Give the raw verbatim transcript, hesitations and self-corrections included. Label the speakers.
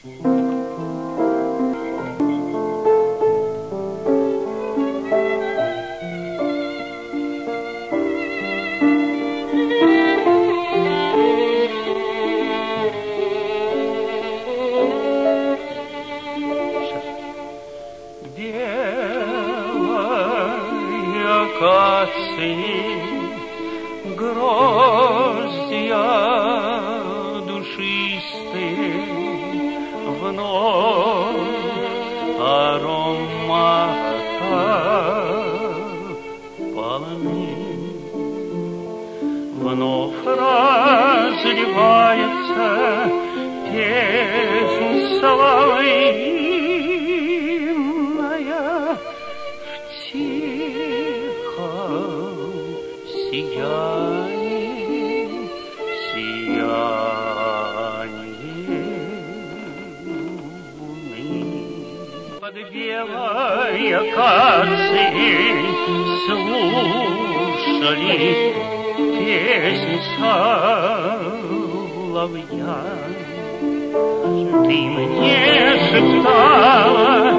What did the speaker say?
Speaker 1: Гроздья душистые, вновь аромата полны, вновь разливается песнь соловьиная в тихом сиянии, сиянии луны. Под белой акацией слушали песнь соловья. Ты мне шептала